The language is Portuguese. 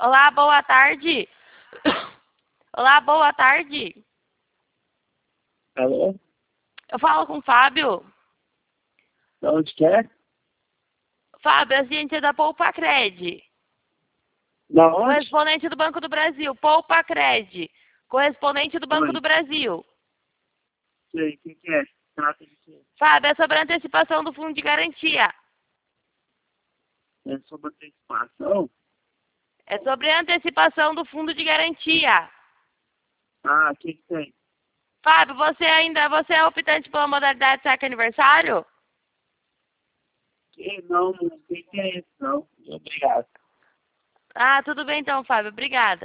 Olá, boa tarde. Olá, boa tarde. Alô? Eu falo com o Fábio. De onde que é? Fábio, a gente é da Poupa Cred. Da onde? Correspondente do Banco do Brasil. Poupa Cred. Correspondente do Banco Oi. do Brasil. Sei, o que é? Trata de quê? Fábio, é sobre a antecipação do fundo de garantia. É sobre antecipação? É sobre a antecipação do fundo de garantia. Ah, o que tem? Fábio, você é optante pela modalidade saque aniversário? Que não sei que é isso, não. Obrigado. Ah, tudo bem então, Fábio. Obrigada.